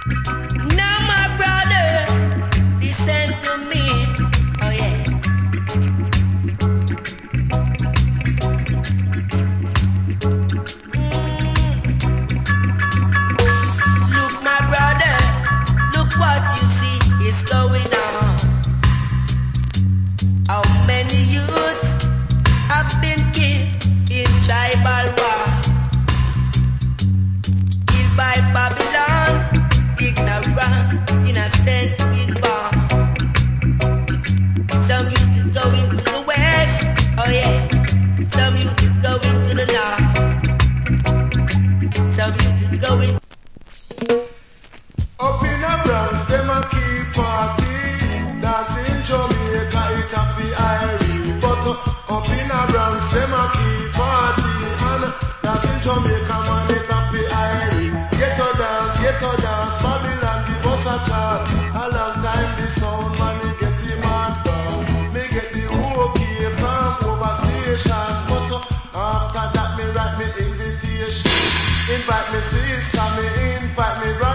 Now my brother, listen to me. Oh yeah. Look my brother, look what you see is going on. How many youths have been killed in tribal war? Killed by Babylon, ignorant, innocent, inborn. Some youth is going to the west, oh yeah. Some youth is going to the north. Some youth is going. Up in the Bronx, them a keep party. That's in Jamaica, it a be Irish. But up in the Bronx, them a keep party. And that's in Jamaica, man, it a be Irish. Ghetto dance, Babylon give us a chance. A long time the sound man, he get him advance. Me get the okay from over station. But after that, me write me invitation. Invite me sister, me invite me brother.